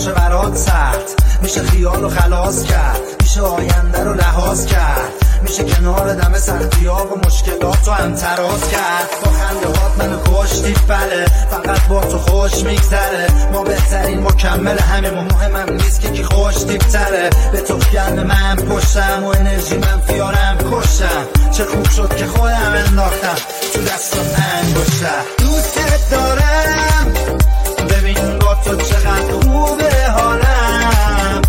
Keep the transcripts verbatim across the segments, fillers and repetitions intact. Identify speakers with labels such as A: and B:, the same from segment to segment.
A: باشه برات سخت، میشه خیال رو خلاص کرد، میشه آینده رو لحاظ کرد، میشه کنار دم سختی‌ها و مشکلات رو هم تراز کرد. با خنده هات منو کشتی بله، فقط با تو خوش میگذره، ما بهترین مکمل همه ما، مهمم نیست که کی خوش تیپتره. به تو گرم من پشتم و انرژی من فیارم کشتم، چه خوب شد که خودم انداختم تو دستم انگشتم. دوست دارم ببین با تو چقدر خوبه حالم،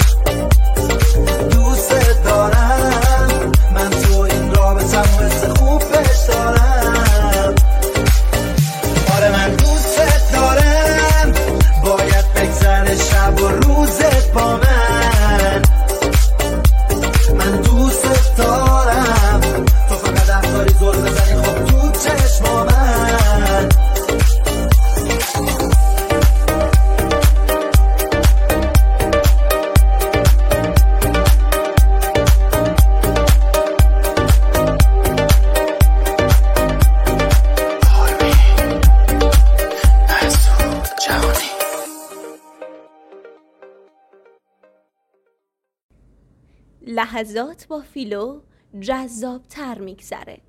A: دوست دارم من تو این رابطم و حس خوب بهش دارم. آره من دوست دارم، باید بگذره شب و روزت با من. من دوست دارم تو فقط افتاری زل بزنی خب تو چشما من.
B: لحظات با فیلو جذاب تر میگذره.